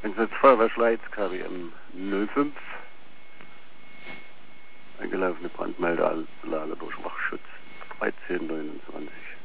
Einsatz Feuerwehr Schleiz, KWM 05. Eingelaufene Brandmeldeanlage durch Wachschutz 1329.